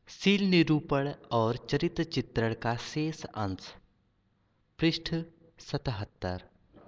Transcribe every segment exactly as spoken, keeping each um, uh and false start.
शील निरूपण और चरित्र चित्रण का शेष अंश। पृष्ठ सतहत्तर।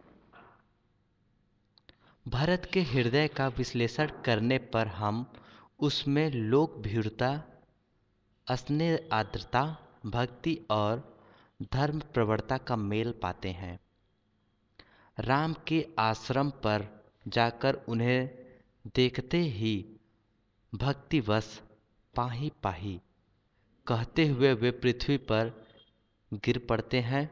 भरत के हृदय का विश्लेषण करने पर हम उसमें लोक भीरुता, स्नेह, आर्द्रता, भक्ति और धर्म प्रवणता का मेल पाते हैं। राम के आश्रम पर जाकर उन्हें देखते ही भक्तिवश पाही पाही कहते हुए वे पृथ्वी पर गिर पड़ते हैं।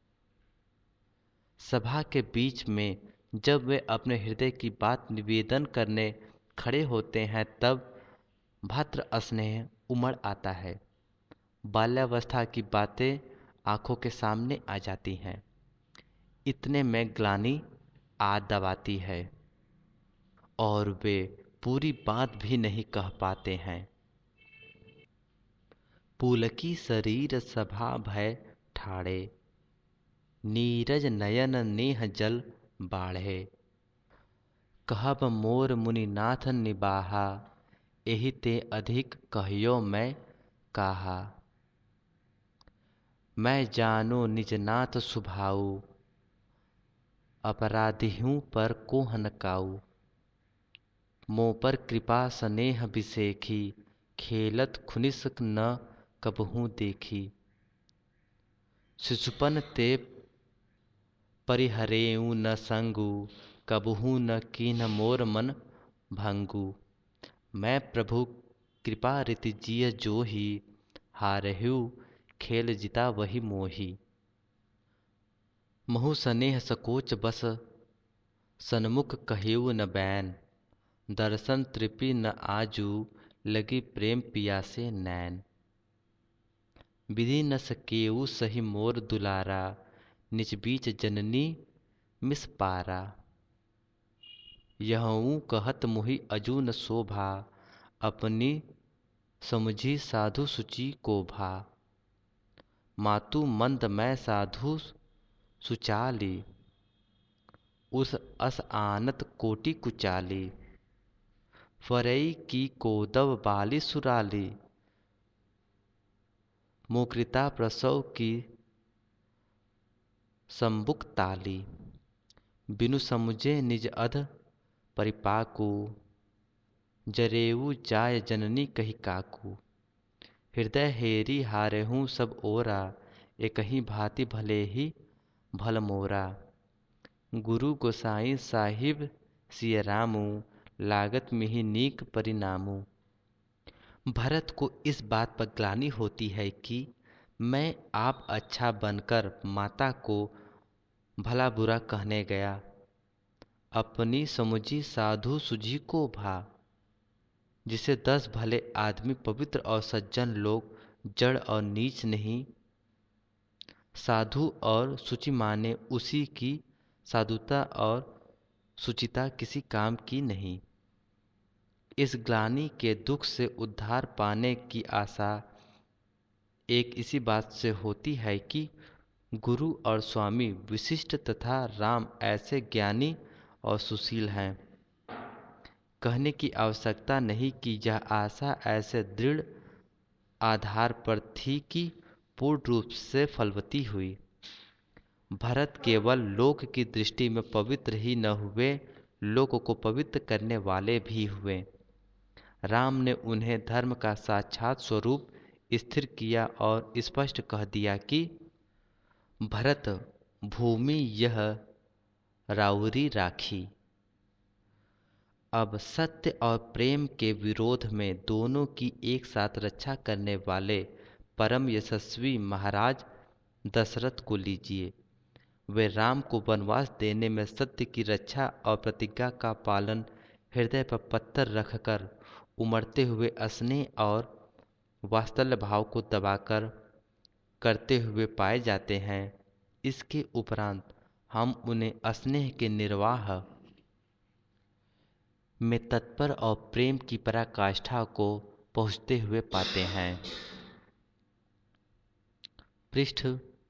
सभा के बीच में जब वे अपने हृदय की बात निवेदन करने खड़े होते हैं तब भ्रातृ स्नेह उमड़ आता है। बाल्यावस्था की बातें आंखों के सामने आ जाती हैं। इतने में ग्लानि आ दबाती है और वे पूरी बात भी नहीं कह पाते हैं। पुलकी शरीर सभा भय ठाड़े, नीरज नयन नेह जल बाढ़े। कहब मोर मुनिनाथ निबाहा, एहि ते अधिक कहियो मैं काहा। मैं जानो निज नाथ सुभाऊ, अपराधियों पर कोह न काऊ। मोह पर कृपा स्नेह बिसेखी, खेलत खुनिस न कबहू देखी। शिशुपन ते परिहरेऊ न संगू, कबहू न कीन्ह मोर मन भंगू। मैं प्रभु कृपा रीति जिय जोही, हारहु खेल जिता वही मोही। महु स्नेह सकोच बस सन्मुख कहेऊ न बैन, दर्शन तृपि न आजू लगी प्रेम पियासे नैन। विधि न सकेऊ सही मोर दुलारा, निज बीच जननी मिस पारा। यहूँ कहत मुहि अजू न शोभा, अपनी समुझी साधु सुचि को भा। मातु मंद मैं साधु सुचाली, उस अस आनत कोटि कुचाली। फरई की कोदव बाली सुराली, मुकृता प्रसव की संबुक ताली। बिनु समुझे निज अध परिपाकू, जरेऊ जाय जननी कही काकू। हृदय हेरी हारहूँ सब ओरा, एकहि भांति भले ही भल मोरा। गुरु गोसाई साहिब सिय रामू, लागत मिहि नीक परिणामू। भरत को इस बात पर ग्लानि होती है कि मैं आप अच्छा बनकर माता को भला बुरा कहने गया। अपनी समुझी साधु सुझी को भा, जिसे दस भले आदमी पवित्र और सज्जन लोग जड़ और नीच नहीं, साधु और सुचि माने उसी की साधुता और सुचिता किसी काम की नहीं। इस ग्लानि के दुख से उद्धार पाने की आशा एक इसी बात से होती है कि गुरु और स्वामी विशिष्ट तथा राम ऐसे ज्ञानी और सुशील हैं। कहने की आवश्यकता नहीं कि यह आशा ऐसे दृढ़ आधार पर थी कि पूर्ण रूप से फलवती हुई। भरत केवल लोक की दृष्टि में पवित्र ही न हुए, लोक को पवित्र करने वाले भी हुए। राम ने उन्हें धर्म का साक्षात स्वरूप स्थिर किया और स्पष्ट कह दिया कि भरत भूमि यह राउरी राखी। अब सत्य और प्रेम के विरोध में दोनों की एक साथ रक्षा करने वाले परम यशस्वी महाराज दशरथ को लीजिए। वे राम को वनवास देने में सत्य की रक्षा और प्रतिज्ञा का पालन हृदय पर पत्थर रखकर उमड़ते हुए स्नेह और वात्सल्य भाव को दबाकर करते हुए पाए जाते हैं। इसके उपरांत हम उन्हें स्नेह के निर्वाह में तत्पर और प्रेम की पराकाष्ठा को पहुँचते हुए पाते हैं। पृष्ठ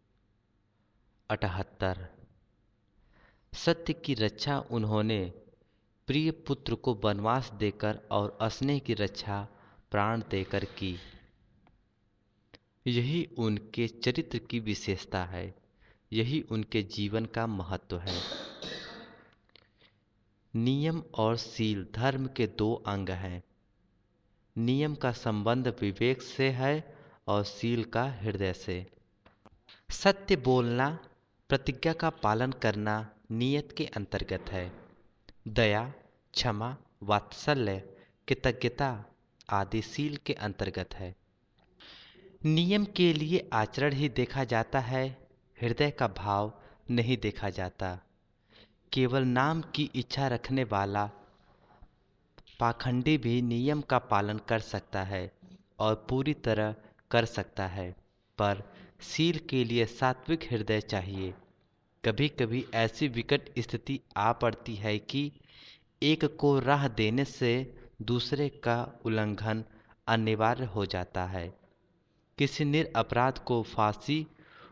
अठहत्तर। सत्य की रक्षा उन्होंने प्रिय पुत्र को वनवास देकर और स्नेह की रक्षा प्राण देकर की। यही उनके चरित्र की विशेषता है, यही उनके जीवन का महत्व है। नियम और शील धर्म के दो अंग हैं। नियम का संबंध विवेक से है और शील का हृदय से। सत्य बोलना, प्रतिज्ञा का पालन करना नियत के अंतर्गत है। दया, क्षमा, वात्सल्य, कृतज्ञता आदि शील के अंतर्गत है। नियम के लिए आचरण ही देखा जाता है, हृदय का भाव नहीं देखा जाता। केवल नाम की इच्छा रखने वाला पाखंडी भी नियम का पालन कर सकता है और पूरी तरह कर सकता है, पर शील के लिए सात्विक हृदय चाहिए। कभी कभी ऐसी विकट स्थिति आ पड़ती है कि एक को राह देने से दूसरे का उल्लंघन अनिवार्य हो जाता है। किसी निरपराध को फांसी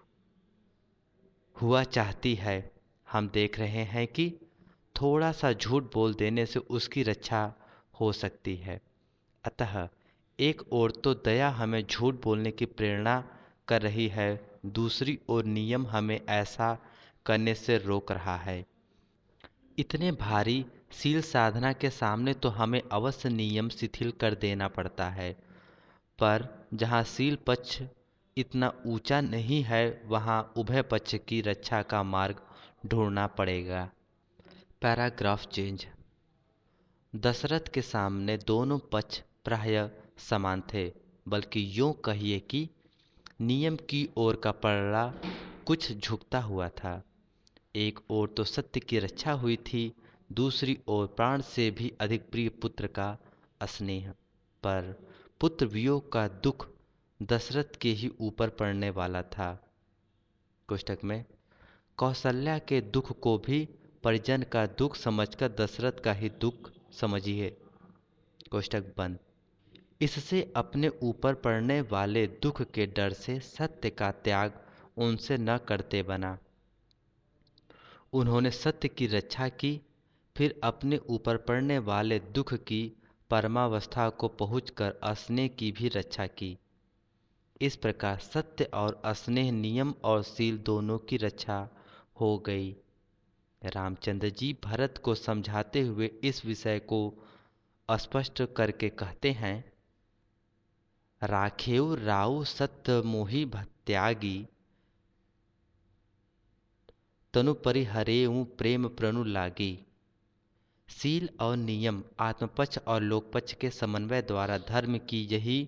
हुआ चाहती है, हम देख रहे हैं कि थोड़ा सा झूठ बोल देने से उसकी रक्षा हो सकती है। अतः एक ओर तो दया हमें झूठ बोलने की प्रेरणा कर रही है, दूसरी ओर नियम हमें ऐसा करने से रोक रहा है। इतने भारी शील साधना के सामने तो हमें अवश्य नियम शिथिल कर देना पड़ता है, पर जहाँ शील पक्ष इतना ऊंचा नहीं है, वहाँ उभय पक्ष की रक्षा का मार्ग ढूंढना पड़ेगा। Paragraph change. दशरथ के सामने दोनों पक्ष प्रायः समान थे, बल्कि यूं कहिए कि नियम की ओर का पलड़ा कुछ झुकता हुआ था। एक ओर तो सत्य की रक्षा हुई थी, दूसरी ओर प्राण से भी अधिक प्रिय पुत्र का स्नेह। पर पुत्र वियोग का दुख दशरथ के ही ऊपर पड़ने वाला था। कोष्टक में कौशल्या के दुख को भी परिजन का दुख समझकर दशरथ का ही दुख समझिए। कोष्टक बंद। इससे अपने ऊपर पड़ने वाले दुख के डर से सत्य का त्याग उनसे न करते बना। उन्होंने सत्य की रक्षा की, फिर अपने ऊपर पड़ने वाले दुख की परमावस्था को पहुंचकर स्नेह की भी रक्षा की। इस प्रकार सत्य और स्नेह, नियम और शील दोनों की रक्षा हो गई। रामचंद्र जी भरत को समझाते हुए इस विषय को स्पष्ट करके कहते हैं, राखेउ राउ सत्य मोहि त्यागी, तनु परिहरेऊ प्रेम प्रनु लागी। शील और नियम, आत्मपक्ष और लोकपक्ष के समन्वय द्वारा धर्म की यही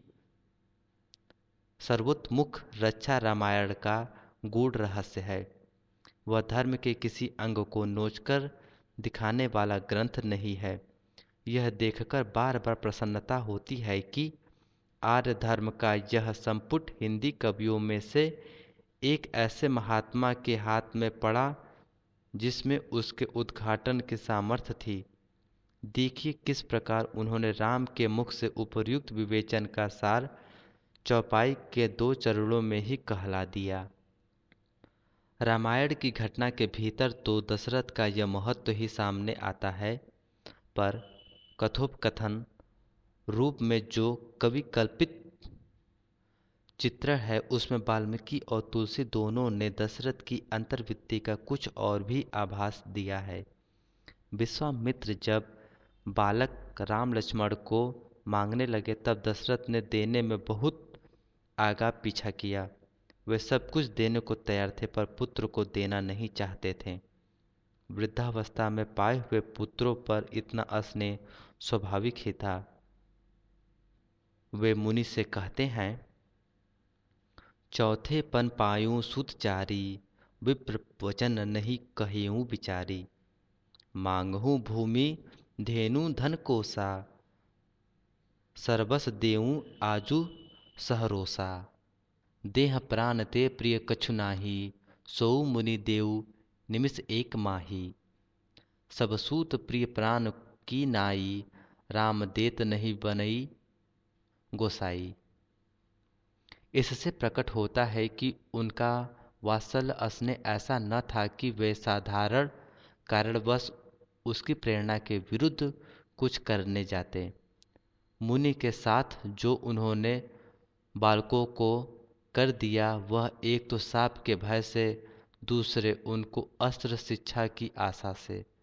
सर्वोत्मुख रक्षा रामायण का गूढ़ रहस्य है। वह धर्म के किसी अंग को नोचकर दिखाने वाला ग्रंथ नहीं है। यह देखकर बार बार प्रसन्नता होती है कि आर्य धर्म का यह संपुट हिंदी कवियों में से एक ऐसे महात्मा के हाथ में पड़ा जिसमें उसके उद्घाटन की सामर्थ्य थी। देखिए किस प्रकार उन्होंने राम के मुख से उपर्युक्त विवेचन का सार चौपाई के दो चरणों में ही कहला दिया। रामायण की घटना के भीतर तो दशरथ का यह महत्व ही सामने आता है, पर कथोपकथन रूप में जो कवि कल्पित चित्र है उसमें वाल्मीकि और तुलसी दोनों ने दशरथ की अंतर्वृत्ति का कुछ और भी आभास दिया है। विश्वामित्र जब बालक राम लक्ष्मण को मांगने लगे तब दशरथ ने देने में बहुत आगा पीछा किया। वे सब कुछ देने को तैयार थे, पर पुत्र को देना नहीं चाहते थे। वृद्धावस्था में पाए हुए पुत्रों पर इतना स्नेह स्वाभाविक ही था। वे मुनि से कहते हैं, चौथे पन पायूं सुत चारी, विप्र वचन नहीं कहेऊं बिचारी। मांगहूं भूमि धेनु धन कोसा, सर्वस देऊं आजू सहरोसा। देह प्राण ते प्रिय कछु नाही, सोऊ मुनि देऊ निमिष एक माही। सब सूत प्रिय प्राण की नाई, राम देत नहीं बनई गोसाई। इससे प्रकट होता है कि उनका वात्सल्य स्नेह ऐसा न था कि वे साधारण कारणवश उसकी प्रेरणा के विरुद्ध कुछ करने जाते। मुनि के साथ जो उन्होंने बालकों को कर दिया वह एक तो सांप के भय से, दूसरे उनको अस्त्र शिक्षा की आशा से।